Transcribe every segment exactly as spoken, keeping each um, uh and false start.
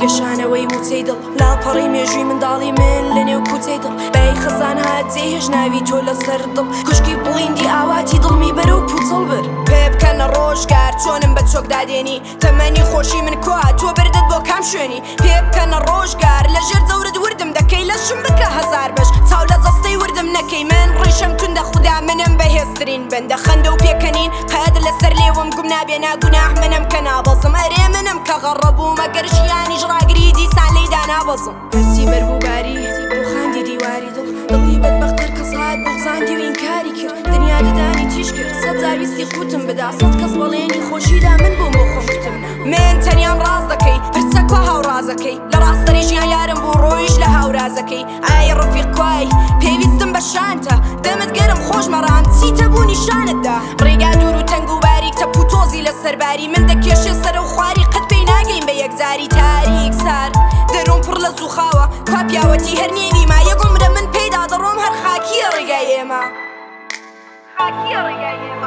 گەشانەوەی موچەی دڵ لاپەڕی مێژووی منداڵی من لە نێو کوچەی دڵ بەی خەزان هات جێهێژ ناوی تۆ لەسەر دڵ کوشکی بڵیندی ئاواتی دڵمی بەرەو پوچەڵ بر پێ بکەنە ڕۆژگار چۆنم بە چۆک دادێنی تەمەنی خۆشی من کوا تۆ بردت بۆ کام شوێنی پێ بکەنە ڕۆژگار لە ژێر جەورت وردم دەکەی لە شم بکە هەزار بەش چاو لە جەستەی وردم نەکەی من ڕیشم توندە خوددا منم بەهێزترین بەندە خەندە و پێکەنین قەد لەسەر لێوم گوم نابێنا گوناح منم کە نابەزم ئەرێ منم کە غەڕەبووم ئەگەر ژیانیش ڕاگری دیسان لێیدا نابەزم هەرچی بەربووباری ڕوخاندی دیواری دڵ دڵی بەدبەختەر کەس هات بغزاندی و ئینکاری کرد دنیا ددانی تیش کرد سەد جار ویستی خوتم بدا سەد کەس بەڵێنی خۆشیدا من بۆم بۆ خۆم گوتم من تەنیام ڕاز دەکەی هەرچە کوا هاوڕازەکەی لە ڕاستەریژیان یارم بوو ڕۆیش لە هاورازەکەی ئای ڕەفیق کوای پێویستم بە شانتە دەمت گەرم خۆشمەڕام چیتە بوو نیشانتدا ڕێگا دوور و تەنگ و باریک تەپ و تۆزی لە سەرباری من دەکێشێ سەرە و خواری قەت پێی ناگەین بە یەکجاری تاریک سار دەرۆم پڕ لە زووخاوە کا پیاوەتی هەر نێوی ما یەکۆمرە من پێیدا دەڕۆم هەر خاکیە ڕێگای ئێمە خاکیە ڕێگای ئێمە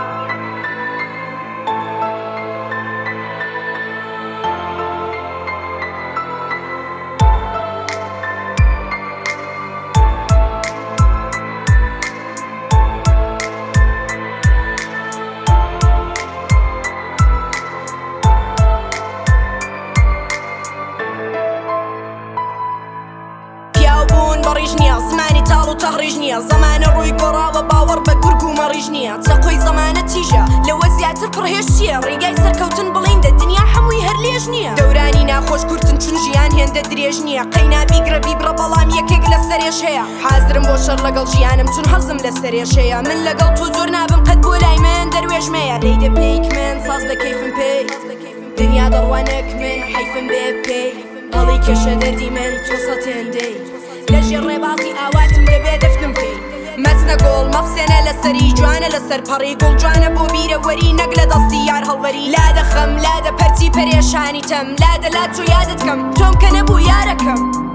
بەڕیژ نییە زمانی تاڵ و تەڕیژ نییە زەمانە ڕووی گۆڕاوە باوەڕ بە گورگ و مەڕیژ نییە چەقۆی زەمانە تیژە لەوە زیاتر پڕهێش چییە ڕێگای سەرکەوتن بڵیندە دنیا هەمووی هەر لێژ نییە دەورانی ناخۆش کورتن چون ژیان هێندە درێژ نییە قەینا بیگرە بیبڕە بەڵام یەکێک لە سەرێش هەیە حازرم بۆ شەر لەگەڵ ژیانم چون هەزم لە سەرێش هەیە من لەگەڵ تۆ جۆر نابم قەت بۆ لای من دەروێژ مەیە لەیدە پێیک من ساز بە کەیفم پێی دنیا دەڕوانێک من حیفم بێ پێی هەڵی کێشە دەردی من تۆ سەتێندەی لە ژێر ڕێبازی ئاواتم دەبێ دەفتم پێی مەچنە گۆڵ مەفسێنە لەسەری جوانە لەسەر پەڕی گوڵ جوانە بۆ بیرەوەری نەک لە دەستی یار هەڵوەری لادە خەم لادە پەرچی پەرێشانی تەم لادە لا تۆ یادت کەم تۆم کە نەبوو یارەکەم